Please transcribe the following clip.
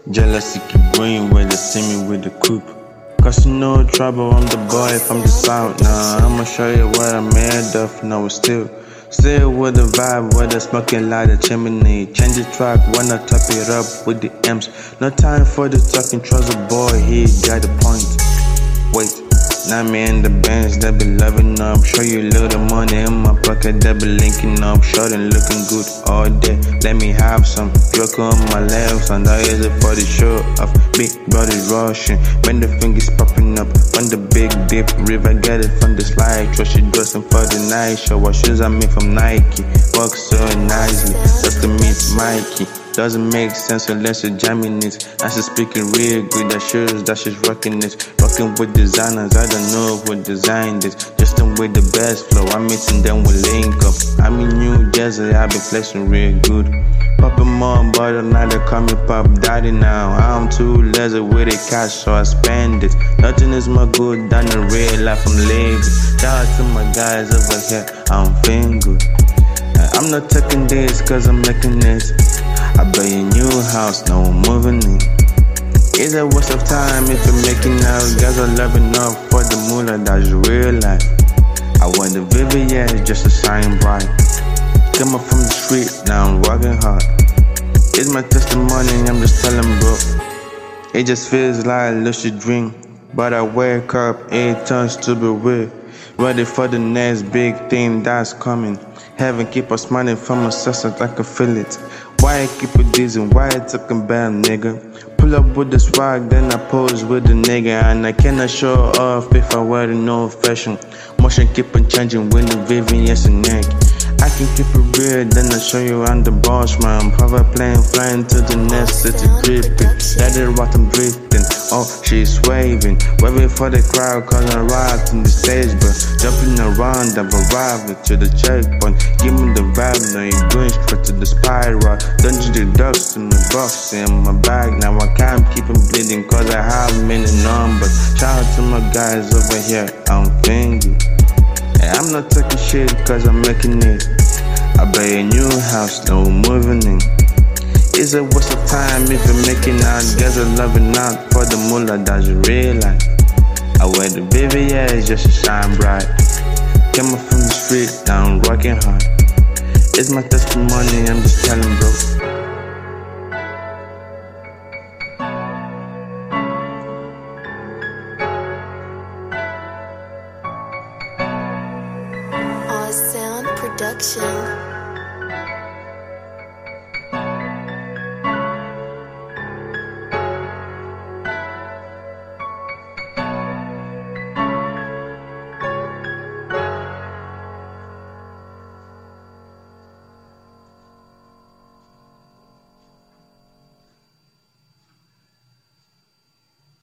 Jealousy keep growing when they see me with the coupe. Cause you know trouble, I'm the boy from the south. Now I'ma show you what I'm made of. No, it's still with the vibe, where they smoking like a chimney. Change the track, wanna top it up with the M's. No time for the talking, trust a boy, he got the point. Wait, now me in the bands, they be loving up. Show you little money in my pocket, they be linking up. Short and looking good all day, let me have some. Joke on my legs, and I use it for the show off. Big body rushing, when the fingers popping up. On the big deep river, get it from the slide. Trust she dressing for the night show. What shoes I made from Nike, walk so nicely, just to meet Mikey. Doesn't make sense unless you're jamming it. And she's speaking real good, that shows that she's rocking it. Rocking with designers, I don't know who designed it. Just with the best flow, I'm meeting them with link up. I'm in New Jersey, I be flexing real good. Poppin' more butter, now they call me Pop Daddy now. I'm too lazy with the cash, so I spend it. Nothing is more good than the real life, I'm lazy. Shout out to my guys over here, I'm feeling good. I'm not taking this cause I'm making this. I buy a new house, now I'm moving in. It's a waste of time if you're making out. Guys are loving up for the moolah, that's real life. I want the VVS just to shine bright. Come up from the street, now I'm working hard. It's my testimony, I'm just telling bro. It just feels like a lucid dream, but I wake up, it turns to be real. Ready for the next big thing that's coming. Heaven keep us smiling from my success like I feel it. Why I keep it dizzy, why I talking bad, nigga? Pull up with the swag, then I pose with the nigga. And I cannot show off if I wear no fashion. Motion keep on changing when the Vivian, yes and neck. I can keep it real, then I show you I'm the boss man. Power plane flying to the next city dripping. That is what I'm drifting. Oh, she's waving, waving for the crowd, cause I'm rocking the stage, but jumping around, I've arrived to the checkpoint. Give me the vibe, now you're going straight to the spiral. Dungeon the ducks in the box in my bag. Now I can't keep on bleeding, cause I have many numbers. Shout out to my guys over here, I'm thinking. I'm not talking shit cause I'm making it. I buy a new house, now we're moving in. It's a waste of time if you're making out. Guys are loving out for the moolah, that's real life. I wear the VVS just to shine bright. Came up from the street, now I'm working hard. It's my testimony, I'm just telling bro. Sound Production.